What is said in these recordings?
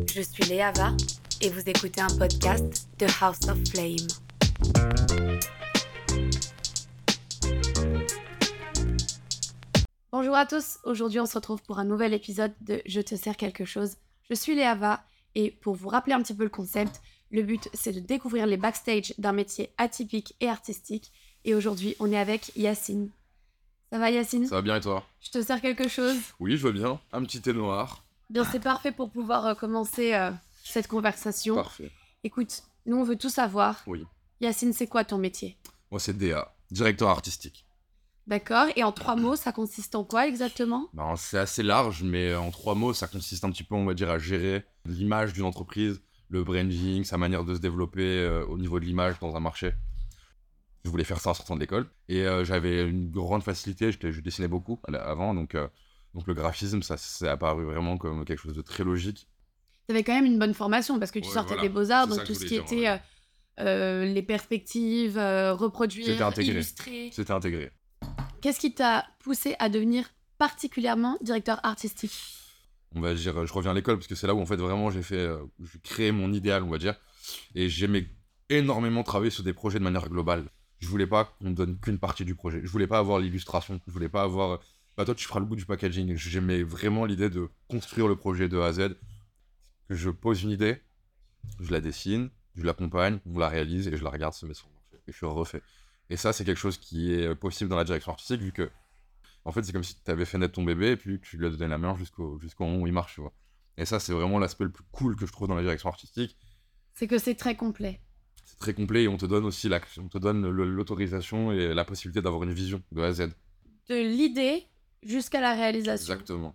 Je suis Léava et vous écoutez un podcast de House of Flame. Bonjour à tous, aujourd'hui on se retrouve pour un nouvel épisode de Je te sers quelque chose. Je suis Léava et pour vous rappeler un petit peu le concept, le but c'est de découvrir les backstage d'un métier atypique et artistique. Et aujourd'hui on est avec Yacine. Ça va Yacine ? Ça va bien et toi ? Je te sers quelque chose ? Oui, je veux bien. Un petit thé noir. Bien, c'est parfait pour pouvoir commencer cette conversation. Parfait. Écoute, nous on veut tout savoir. Oui. Yacine, c'est quoi ton métier ? Moi, c'est DA, directeur artistique. D'accord, et en 3 mots, ça consiste en quoi exactement ? Ben, c'est assez large, mais en 3 mots, ça consiste un petit peu, on va dire, à gérer l'image d'une entreprise, le branding, sa manière de se développer au niveau de l'image dans un marché. Je voulais faire ça en sortant de l'école, et j'avais une grande facilité, je dessinais beaucoup avant, donc le graphisme, ça s'est apparu vraiment comme quelque chose de très logique. T'avais quand même une bonne formation, parce que tu sortais des Beaux-Arts, donc tout ce qui était les perspectives, reproduire, illustrer... C'était intégré. Qu'est-ce qui t'a poussé à devenir particulièrement directeur artistique ? On va dire, je reviens à l'école, parce que c'est là où en fait vraiment j'ai créé mon idéal, on va dire, et j'aimais énormément travailler sur des projets de manière globale. Je voulais pas qu'on me donne qu'une partie du projet, je voulais pas avoir l'illustration, je voulais pas avoir... Bah toi tu feras le bout du packaging. J'aimais vraiment l'idée de construire le projet de A à Z, que je pose une idée, je la dessine, je l'accompagne, on la réalise et je la regarde se mettre sur le marché et je refais. Et ça c'est quelque chose qui est possible dans la direction artistique, vu que en fait c'est comme si tu avais fait naître ton bébé et puis tu lui as donné la main jusqu'au moment où il marche, tu vois. Et ça c'est vraiment l'aspect le plus cool que je trouve dans la direction artistique. C'est que c'est très complet. C'est très complet et on te donne aussi l'autorisation et la possibilité d'avoir une vision de A à Z. De l'idée jusqu'à la réalisation. Exactement.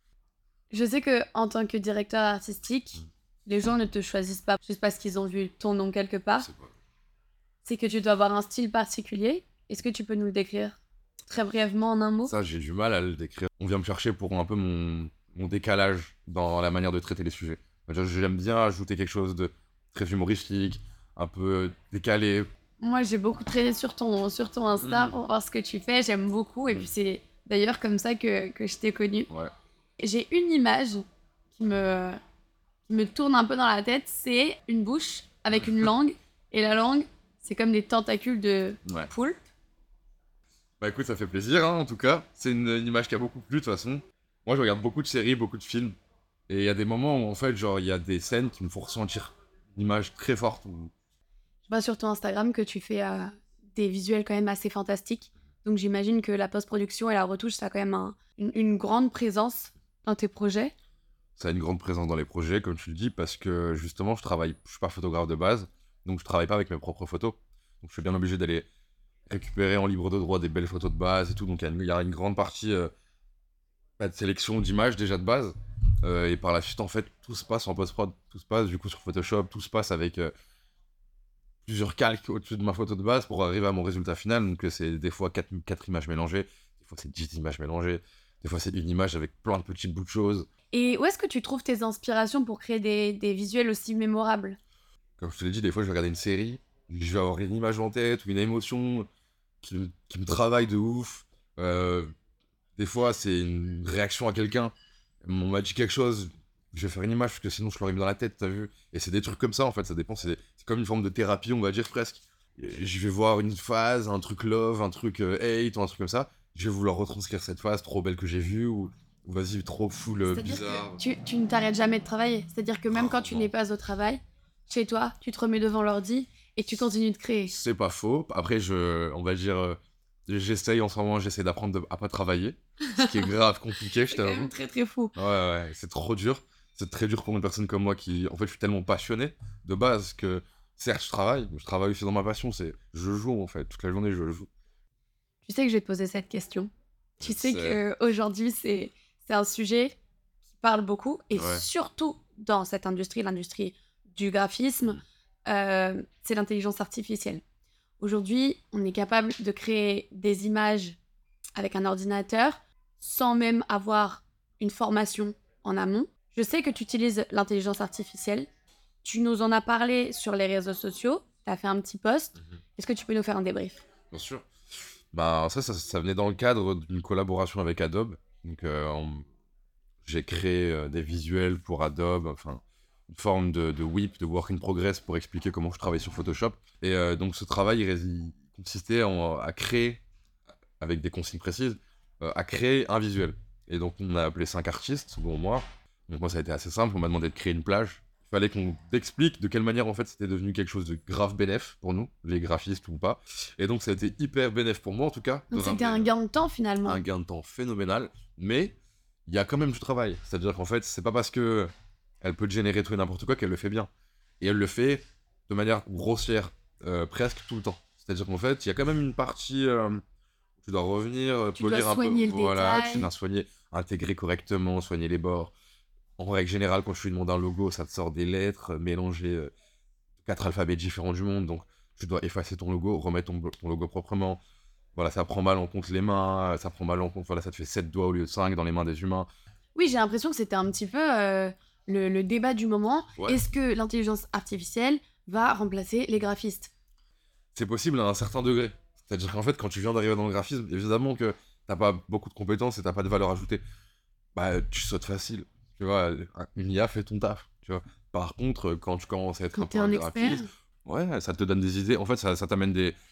Je sais que en tant que directeur artistique, les gens ne te choisissent pas juste parce qu'ils ont vu ton nom quelque part. C'est que tu dois avoir un style particulier. Est-ce que tu peux nous le décrire très brièvement en un mot ? Ça, j'ai du mal à le décrire. On vient me chercher pour un peu mon décalage dans la manière de traiter les sujets. J'aime bien ajouter quelque chose de très humoristique, un peu décalé. Moi, j'ai beaucoup traîné sur ton Insta pour voir ce que tu fais. J'aime beaucoup. Et puis, c'est d'ailleurs comme ça que je t'ai connu. Ouais. J'ai une image qui me tourne un peu dans la tête. C'est une bouche avec une langue. Et la langue, c'est comme des tentacules de poulpe. Bah écoute, ça fait plaisir, hein, en tout cas. C'est une image qui a beaucoup plu, de toute façon. Moi, je regarde beaucoup de séries, beaucoup de films. Et il y a des moments où, en fait, genre, il y a des scènes qui me font ressentir une image très forte. Je vois sur ton Instagram que tu fais des visuels quand même assez fantastiques. Donc j'imagine que la post-production et la retouche, ça a quand même une grande présence dans tes projets. Ça a une grande présence dans les projets, comme tu le dis, parce que justement, je suis pas photographe de base, donc je travaille pas avec mes propres photos. Donc je suis bien obligé d'aller récupérer en libre de droit des belles photos de base et tout. Donc il y a une grande partie de sélection d'images déjà de base. Et par la suite, en fait, tout se passe en post-prod, tout se passe du coup sur Photoshop, tout se passe avec plusieurs calques au-dessus de ma photo de base pour arriver à mon résultat final. Donc c'est des fois 4 images mélangées, des fois c'est 10 images mélangées, des fois c'est une image avec plein de petits bouts de choses. Et où est-ce que tu trouves tes inspirations pour créer des visuels aussi mémorables ? Comme je te l'ai dit, des fois je vais regarder une série, je vais avoir une image en tête ou une émotion qui me travaille de ouf. Des fois c'est une réaction à quelqu'un, on m'a dit quelque chose, je vais faire une image parce que sinon je l'aurais mis dans la tête, t'as vu. Et c'est des trucs comme ça en fait, ça dépend, c'est comme une forme de thérapie, on va dire presque. Et je vais voir une phase, un truc love, un truc hate ou un truc comme ça, je vais vouloir retranscrire cette phase trop belle que j'ai vue ou vas-y trop full bizarre. Tu ne t'arrêtes jamais de travailler, c'est-à-dire que même quand tu n'es pas au travail, chez toi, tu te remets devant l'ordi et tu continues de créer. C'est pas faux, après on va dire... J'essaye en ce moment, j'essaie d'apprendre à pas travailler, ce qui est grave compliqué, je t'avoue. C'est quand même très très fou. Ouais, c'est trop dur. C'est très dur pour une personne comme moi qui, en fait, je suis tellement passionné de base que, certes, je travaille aussi dans ma passion, je joue en fait, toute la journée je joue. Tu sais que je vais te poser cette question. Tu sais qu'aujourd'hui, c'est un sujet qui parle beaucoup et surtout dans cette industrie, l'industrie du graphisme, c'est l'intelligence artificielle. Aujourd'hui, on est capable de créer des images avec un ordinateur sans même avoir une formation en amont. Je sais que tu utilises l'intelligence artificielle. Tu nous en as parlé sur les réseaux sociaux. Tu as fait un petit post. Est-ce que tu peux nous faire un débrief ? Bien sûr. Bah, ça venait dans le cadre d'une collaboration avec Adobe. Donc, j'ai créé des visuels pour Adobe. Enfin, une forme de WIP, de Work in Progress, pour expliquer comment je travaille sur Photoshop. Et donc ce travail, il consistait à créer, avec des consignes précises, à créer un visuel. Et donc on a appelé 5 artistes, dont moi. Donc moi ça a été assez simple, on m'a demandé de créer une plage. Il fallait qu'on explique de quelle manière en fait c'était devenu quelque chose de grave bénéf pour nous, les graphistes ou pas. Et donc ça a été hyper bénéf pour moi en tout cas. Donc c'était un gain de temps finalement. Un gain de temps phénoménal, mais il y a quand même du travail. C'est-à-dire qu'en fait c'est pas parce que elle peut te générer tout et n'importe quoi qu'elle le fait bien. Et elle le fait de manière grossière, presque tout le temps. C'est-à-dire qu'en fait il y a quand même une partie... tu dois revenir, polir un peu. Voilà, tu dois soigner, intégrer correctement, soigner les bords. En règle générale, quand je lui demande un logo, ça te sort des lettres mélangées 4 alphabets différents du monde. Donc, tu dois effacer ton logo, remettre ton logo proprement. Voilà, ça prend mal en compte les mains, ça prend mal en compte. Voilà, ça te fait 7 doigts au lieu de 5 dans les mains des humains. Oui, j'ai l'impression que c'était un petit peu le débat du moment. Ouais. Est-ce que l'intelligence artificielle va remplacer les graphistes ? C'est possible à un certain degré. C'est-à-dire qu'en fait, quand tu viens d'arriver dans le graphisme, évidemment que t'as pas beaucoup de compétences et t'as pas de valeur ajoutée. Bah, tu sautes facile. Tu vois, une IA fait ton taf. Tu vois. Par contre, quand tu commences à être un peu un graphiste, ouais, ça te donne des idées. En fait, ça t'amène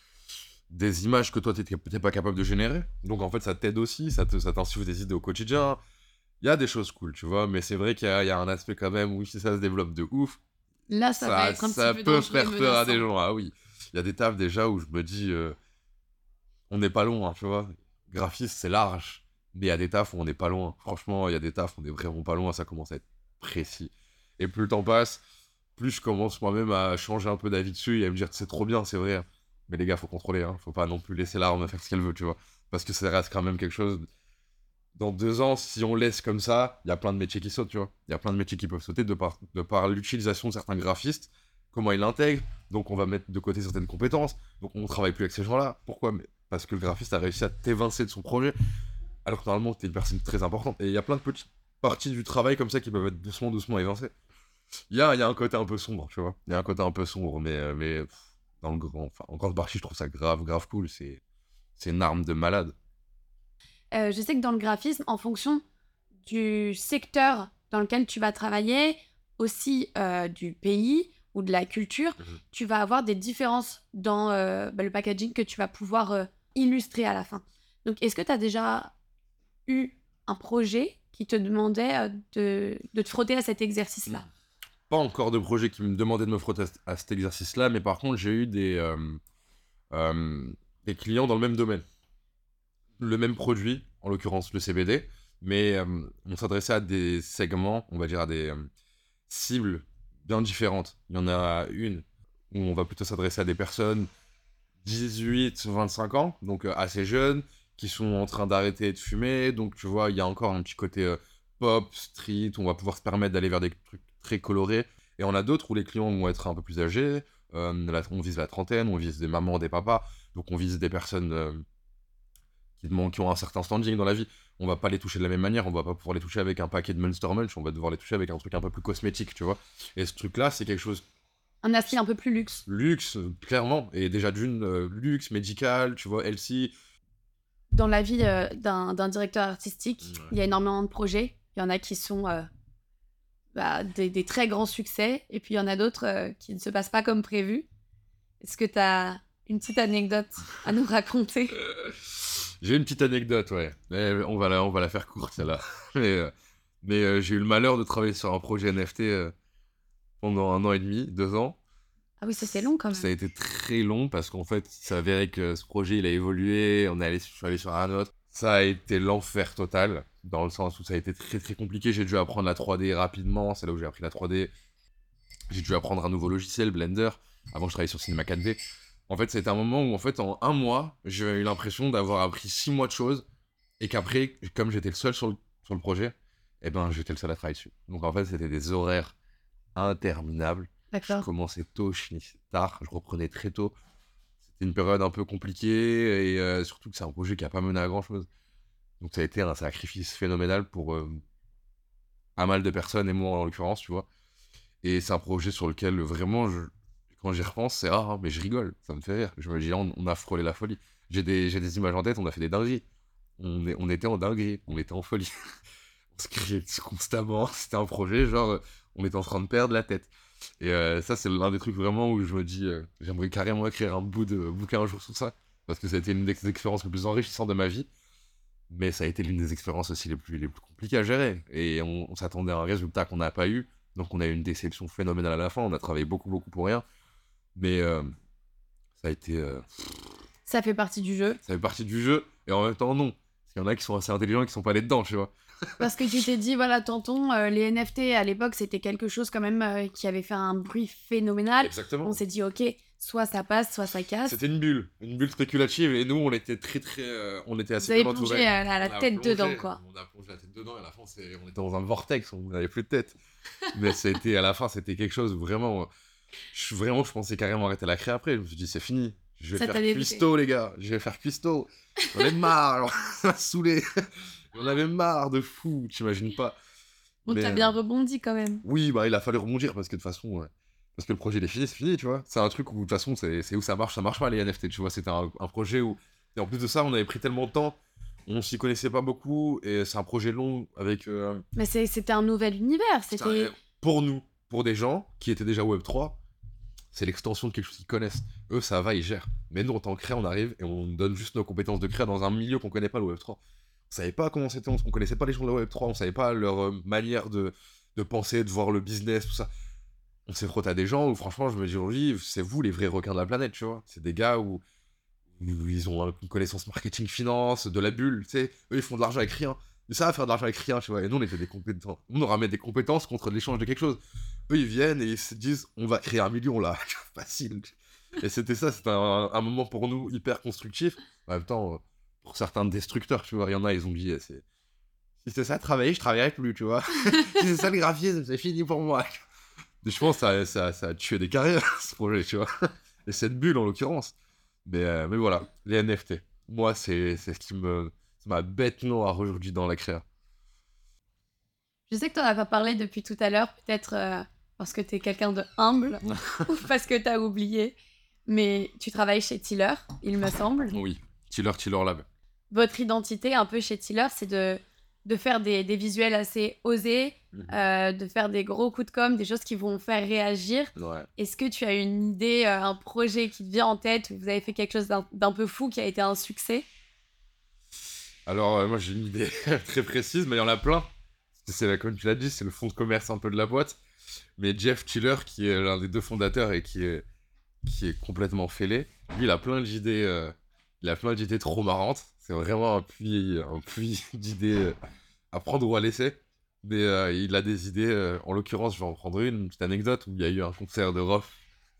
des images que toi, t'es pas capable de générer. Donc, en fait, ça t'aide aussi. Ça t'insuffle des idées au quotidien. Il y a des choses cool, tu vois. Mais c'est vrai qu'il y a un aspect quand même où si ça se développe de ouf, là, ça va être un ça petit peut peu faire peur à des gens. Ah oui. Il y a des tafs déjà où je me dis... on n'est pas loin, tu vois. Graphiste, c'est large. Mais il y a des tafs où on n'est pas loin. Franchement, il y a des tafs où on est vraiment pas loin. Ça commence à être précis. Et plus le temps passe, plus je commence moi-même à changer un peu d'avis dessus et à me dire c'est trop bien, c'est vrai. Mais les gars, faut contrôler. Hein. Faut pas non plus laisser l'arme faire ce qu'elle veut, tu vois. Parce que ça reste quand même quelque chose. Dans 2 ans, si on laisse comme ça, il y a plein de métiers qui sautent, tu vois. Il y a plein de métiers qui peuvent sauter de par l'utilisation de certains graphistes, comment ils l'intègrent. Donc on va mettre de côté certaines compétences. Donc on travaille plus avec ces gens-là. Pourquoi ? Parce que le graphiste a réussi à t'évincer de son projet, alors que normalement t'es une personne très importante. Et il y a plein de petites parties du travail comme ça qui peuvent être doucement évincées. Il y a un côté un peu sombre, tu vois. Il y a un côté un peu sombre, mais dans le grand, enfin, en grande partie, je trouve ça grave cool. C'est une arme de malade. Je sais que dans le graphisme, en fonction du secteur dans lequel tu vas travailler, aussi du pays ou de la culture, tu vas avoir des différences dans le packaging que tu vas pouvoir illustrer à la fin. Donc, est-ce que tu as déjà eu un projet qui te demandait de te frotter à cet exercice-là ? Pas encore de projet qui me demandait de me frotter à cet exercice-là, mais par contre, j'ai eu des clients dans le même domaine. Le même produit, en l'occurrence le CBD, mais on s'adressait à des segments, on va dire à des cibles bien différentes. Il y en a une où on va plutôt s'adresser à des personnes 18-25 ans, donc assez jeunes, qui sont en train d'arrêter de fumer, donc tu vois, il y a encore un petit côté pop, street, où on va pouvoir se permettre d'aller vers des trucs très colorés, et on a d'autres où les clients vont être un peu plus âgés, on vise la trentaine, on vise des mamans, des papas, donc on vise des personnes qui ont un certain standing dans la vie. On va pas les toucher de la même manière, on va pas pouvoir les toucher avec un paquet de Monster Munch, on va devoir les toucher avec un truc un peu plus cosmétique, tu vois. Et ce truc-là, c'est quelque chose... Un aspect un peu plus luxe. Luxe, clairement. Et déjà d'une, luxe, médical, tu vois, healthy. Dans la vie d'un directeur artistique, il y a énormément de projets. Il y en a qui sont des très grands succès, et puis il y en a d'autres qui ne se passent pas comme prévu. Est-ce que tu as une petite anecdote à nous raconter ? J'ai une petite anecdote, ouais. On va la faire courte, celle-là. mais j'ai eu le malheur de travailler sur un projet NFT pendant 1 an et demi, 2 ans. Ah oui, ça c'est long quand même. Ça a été très long parce qu'en fait, il s'avérait que ce projet, il a évolué, je suis allé sur un autre. Ça a été l'enfer total, dans le sens où ça a été très très compliqué. J'ai dû apprendre la 3D rapidement, c'est là où j'ai appris la 3D. J'ai dû apprendre un nouveau logiciel, Blender. Avant, je travaillais sur Cinema 4D. En fait, c'était un moment où, en fait, en 1 mois, j'ai eu l'impression d'avoir appris 6 mois de choses, et qu'après, comme j'étais le seul sur le projet, eh ben, j'étais le seul à travailler dessus. Donc, en fait, c'était des horaires interminables. D'accord. Je commençais tôt, je finissais tard, je reprenais très tôt. C'était une période un peu compliquée, et surtout que c'est un projet qui n'a pas mené à grand-chose. Donc, ça a été un sacrifice phénoménal pour pas mal de personnes, et moi en l'occurrence, tu vois. Et c'est un projet sur lequel, vraiment, quand j'y repense, c'est rare, hein, mais je rigole, ça me fait rire. Je me dis, on a frôlé la folie. J'ai des images en tête, on a fait des dingueries. On était en dinguerie, on était en folie. On se criait constamment. C'était un projet, genre, on était en train de perdre la tête. Et ça, c'est l'un des trucs vraiment où je me dis, j'aimerais carrément écrire un bout de bouquin un jour sur ça. Parce que ça a été l'une des expériences les plus enrichissantes de ma vie. Mais ça a été l'une des expériences aussi les plus compliquées à gérer. Et on s'attendait à un résultat qu'on n'a pas eu. Donc on a eu une déception phénoménale à la fin. On a travaillé beaucoup, beaucoup pour rien. Mais ça a été... Ça fait partie du jeu. ça fait partie du jeu. Et en même temps, non. Parce qu'il y en a qui sont assez intelligents et qui sont pas allés dedans, tu vois. Parce que tu t'es dit, voilà, tonton, les NFT à l'époque, c'était quelque chose quand même qui avait fait un bruit phénoménal. Exactement. On s'est dit, ok, soit ça passe, soit ça casse. C'était une bulle spéculative. Et nous, on était on était Vous assez avez bien plongé entourés. la On a tête plongé, dedans, quoi. On a plongé la tête dedans et à la fin, on était dans un vortex, on n'avait plus de tête. Mais à la fin, c'était quelque chose où vraiment, je pensais carrément arrêter la créa après. Je me suis dit, c'est fini. Je vais Ça faire t'a dégoûté. cuistot, les gars. Je vais faire cuistot. J'en ai marre. Alors, ça m'a saoulé. J'en avais marre de fou, t'imagines pas. Bon, Mais, t'as bien rebondi quand même. Oui, bah il a fallu rebondir parce que de toute façon, parce que le projet il est fini, c'est fini, tu vois. C'est un truc où de toute façon, c'est où ça marche pas les NFT, tu vois. C'était un projet où, et en plus de ça, on avait pris tellement de temps, on s'y connaissait pas beaucoup, et c'est un projet long avec. Mais c'était un nouvel univers. C'était. Pour nous, pour des gens qui étaient déjà Web3, c'est l'extension de quelque chose qu'ils connaissent. Eux, ça va, ils gèrent. Mais nous, en tant que créa, on arrive et on donne juste nos compétences de créa dans un milieu qu'on connaît pas, le Web3. On savait pas comment c'était, on connaissait pas les gens de la Web3, on savait pas leur manière de penser, de voir le business, tout ça. On s'est frotté à des gens où, franchement, je me dis aujourd'hui, c'est vous les vrais requins de la planète, tu vois. C'est des gars où ils ont une connaissance marketing, finance, de la bulle, tu sais. Eux, ils font de l'argent avec rien. Ils savent faire de l'argent avec rien, tu vois. Et nous, on était des compétents. Nous, on ramène des compétences contre l'échange de quelque chose. Eux, ils viennent et ils se disent, on va créer 1 million là. Facile. Et c'était ça, c'était un moment pour nous hyper constructif. En même temps, pour certains destructeurs, tu vois, il y en a, ils ont dit, si c'était ça, travailler, je travaillerais plus, tu vois. Si c'est ça le graphisme, c'est fini pour moi. Et je pense que ça a tué des carrières, ce projet, tu vois. Et cette bulle, en l'occurrence. Mais voilà, les NFT. Moi, c'est ce qui c'est ma bête noire aujourd'hui dans la créa. Je sais que t'en as pas parlé depuis tout à l'heure, peut-être parce que t'es quelqu'un de humble ou parce que t'as oublié. Mais tu travailles chez Tiller, il me semble. Oui, Tiller Lab. Votre identité, un peu chez Tiller, c'est de faire des visuels assez osés, de faire des gros coups de com', des choses qui vont faire réagir. Ouais. Est-ce que tu as une idée, un projet qui te vient en tête, où vous avez fait quelque chose d'un peu fou qui a été un succès? Alors, moi, j'ai une idée très précise, mais il y en a plein. Comme tu l'as dit, c'est le fonds de commerce un peu de la boîte. Mais Jeff Tiller, qui est l'un des 2 fondateurs et qui est complètement fêlé, lui, il a plein d'idées. Il a plein d'idées trop marrantes. C'est vraiment un puits d'idées à prendre ou à laisser. Mais il a des idées. En l'occurrence, je vais en prendre une petite anecdote où il y a eu un concert de Rof.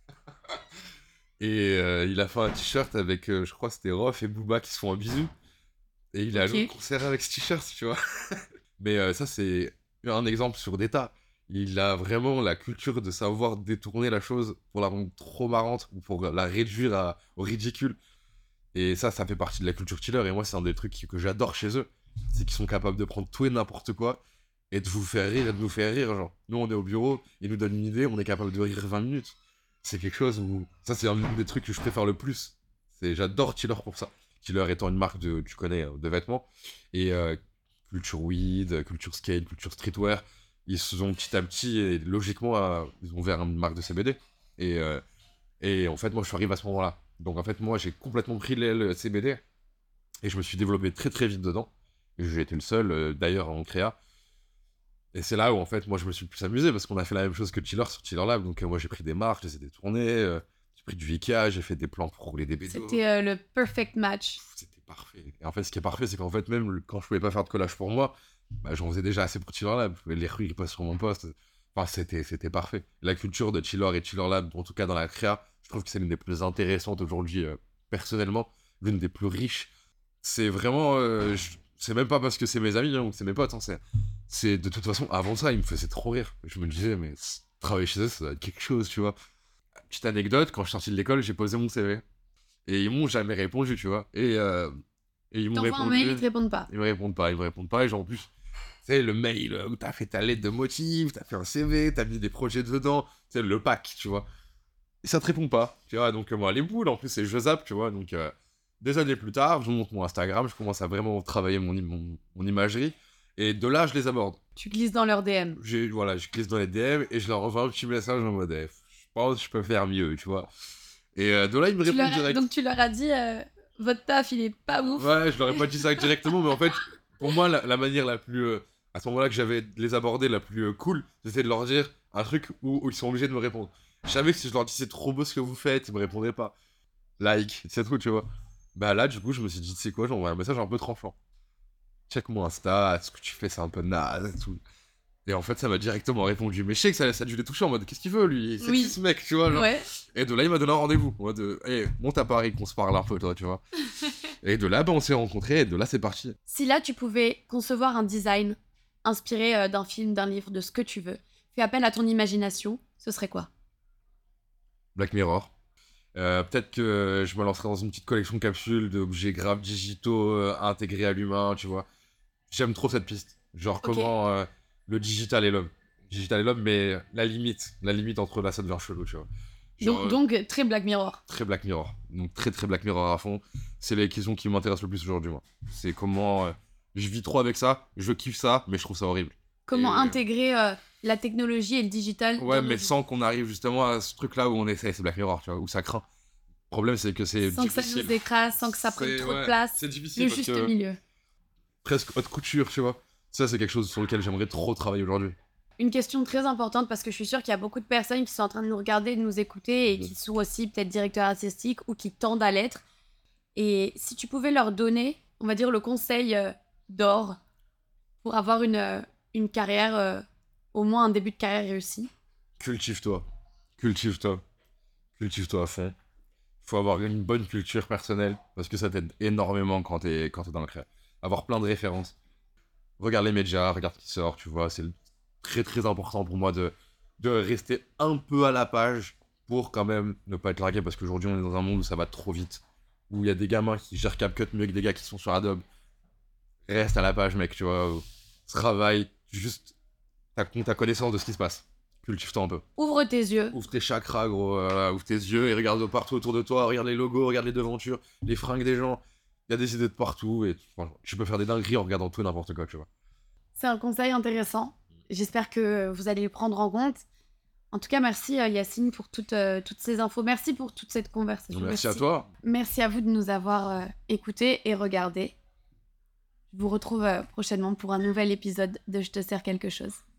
Et il a fait un t-shirt avec, je crois que c'était Rof et Booba qui se font un bisou. Et il est allé au concert avec ce t-shirt, tu vois. Mais ça, c'est un exemple sur des tas. Il a vraiment la culture de savoir détourner la chose pour la rendre trop marrante ou pour la réduire au ridicule. Et ça fait partie de la culture Tiller. Et moi, c'est un des trucs que j'adore chez eux. C'est qu'ils sont capables de prendre tout et n'importe quoi et de vous faire rire et de nous faire rire. Genre, nous, on est au bureau, ils nous donnent une idée, on est capable de rire 20 minutes. C'est quelque chose où... Ça, c'est un des trucs que je préfère le plus. J'adore Tiller pour ça. Tiller étant une marque tu connais, de vêtements. Et culture weed, culture skate, culture streetwear, ils se sont petit à petit, et logiquement, ils ont ouvert une marque de CBD. Et en fait, moi, je suis arrivé à ce moment-là. Donc, en fait, moi, j'ai complètement pris le CBD et je me suis développé très, très vite dedans. Et j'ai été le seul, d'ailleurs, en créa. Et c'est là où, en fait, moi, je me suis plus amusé parce qu'on a fait la même chose que Tiller sur Tiller Lab. Donc, moi, j'ai pris des marques, je les ai détournées, j'ai pris du VK, j'ai fait des plans pour rouler des BD. C'était le perfect match. C'était parfait. Et en fait, ce qui est parfait, c'est qu'en fait, même quand je pouvais pas faire de collage pour moi, bah, j'en faisais déjà assez pour Tiller Lab. Je pouvais les rues, ils passent sur mon poste. Enfin, c'était parfait. La culture de Tiller et Tiller Lab, en tout cas dans la créa, je trouve que c'est l'une des plus intéressantes aujourd'hui, personnellement, l'une des plus riches. C'est vraiment... c'est même pas parce que c'est mes amis ou que c'est mes potes, hein, c'est de toute façon, avant ça, ils me faisaient trop rire. Je me disais, mais travailler chez eux, ça doit être quelque chose, tu vois. Petite anecdote, quand je suis sorti de l'école, j'ai posé mon CV. Et ils m'ont jamais répondu, tu vois. Et ils m'ont répondu... un mail, ils te répondent pas. Ils me répondent pas, et genre, en plus... Tu sais, le mail où t'as fait ta lettre de motif, t'as fait un CV, t'as mis des projets dedans, tu sais, le pack, tu vois. Et ça te répond pas, tu vois. Donc, moi, les boules, en plus, c'est je zappe, tu vois. Donc, des années plus tard, je monte mon Instagram, je commence à vraiment travailler mon imagerie. Et de là, je les aborde. Tu glisses dans leur DM. Je glisse dans les DM et je leur envoie un petit message en mode je pense que je peux faire mieux, tu vois. Et de là, ils me répondent direct. Donc tu leur as dit votre taf, il est pas ouf. Ouais, je leur ai pas dit ça directement, mais en fait, pour moi, la manière la plus. À ce moment-là que j'avais de les aborder la plus cool, c'était de leur dire un truc où ils sont obligés de me répondre. Je savais que si je leur dis c'est trop beau ce que vous faites, ils me répondraient pas. Like, c'est tout, tu vois. Bah là, du coup, je me suis dit, tu sais quoi, j'envoie un message un peu tranchant. Check mon Insta, ce que tu fais, c'est un peu naze et tout. Et en fait, ça m'a directement répondu. Mais je sais que ça a dû les toucher en mode, qu'est-ce qu'il veut, lui? C'est qui ce mec, tu vois, genre. Ouais. Et de là, il m'a donné un rendez-vous. En mode, hey, monte à Paris, qu'on se parle un peu, toi, tu vois. Et de là, bah, on s'est rencontrés, et de là, c'est parti. Si là, tu pouvais concevoir un design inspiré d'un film, d'un livre, de ce que tu veux, fais appel à ton imagination, ce serait quoi? Black Mirror. Peut-être que je me lancerai dans une petite collection de capsules d'objets graves digitaux intégrés à l'humain, tu vois. J'aime trop cette piste. Genre comment le digital et l'homme. Digital et l'homme, mais la limite entre là, ça devient chelou, tu vois. Genre, donc très Black Mirror. Très Black Mirror. Donc très très Black Mirror à fond. C'est les questions qui m'intéressent le plus aujourd'hui, moi. C'est comment je vis trop avec ça, je kiffe ça, mais je trouve ça horrible. Comment intégrer la technologie et le digital. Ouais, mais sans qu'on arrive justement à ce truc-là où on essaie, c'est Black Mirror, tu vois, où ça craint. Le problème, c'est que c'est sans difficile. que ça nous écrase, sans que ça prenne trop de place. C'est difficile. Le juste milieu. Presque haute couture, tu vois. Ça, c'est quelque chose sur lequel j'aimerais trop travailler aujourd'hui. Une question très importante parce que je suis sûre qu'il y a beaucoup de personnes qui sont en train de nous regarder, de nous écouter et qui sont aussi peut-être directeurs artistiques ou qui tendent à l'être. Et si tu pouvais leur donner, on va dire, le conseil d'or pour avoir une carrière, au moins un début de carrière réussi. Cultive-toi à fond. Faut avoir une bonne culture personnelle parce que ça t'aide énormément quand t'es dans le créa. Avoir plein de références. Regarde les médias, regarde ce qui sort, tu vois. C'est très très important pour moi de rester un peu à la page pour quand même ne pas être largué parce qu'aujourd'hui on est dans un monde où ça va trop vite. Où il y a des gamins qui gèrent CapCut mieux que des gars qui sont sur Adobe. Reste à la page, mec, tu vois. Travaille, juste ta connaissance de ce qui se passe. Cultive-toi un peu. Ouvre tes yeux. Ouvre tes chakras, gros. Ouvre tes yeux et regarde partout autour de toi. Regarde les logos, regarde les devantures, les fringues des gens. Il y a des idées de partout et tu peux faire des dingueries en regardant tout et n'importe quoi, tu vois. C'est un conseil intéressant. J'espère que vous allez le prendre en compte. En tout cas, merci Yacine pour toutes ces infos. Merci pour toute cette conversation. Merci à toi. Merci à vous de nous avoir écoutés et regardés. Je vous retrouve prochainement pour un nouvel épisode de Je te sers quelque chose.